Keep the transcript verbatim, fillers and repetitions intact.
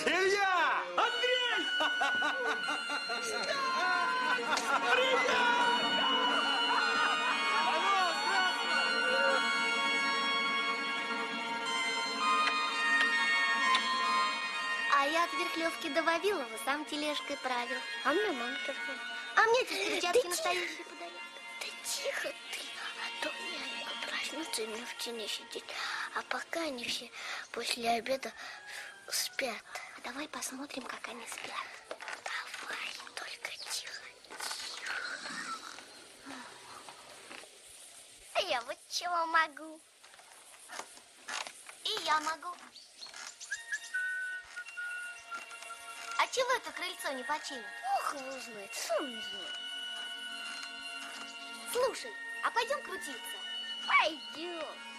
Илья! Андрей! А я от Верхлёвки до Вавилова сам тележкой правил. А мне мама такая. А мне эти перчатки настоящие подарили. Да тихо ты, а то нянька проснется и мне в тени сидит. А пока они все после обеда спят. А давай посмотрим, как они спят. Давай, только тихо, тихо. А я вот чего могу. И я могу. А чего это крыльцо не починит? Ох, его знает, сам не знаю. Слушай, а пойдем крутиться? Пойдем.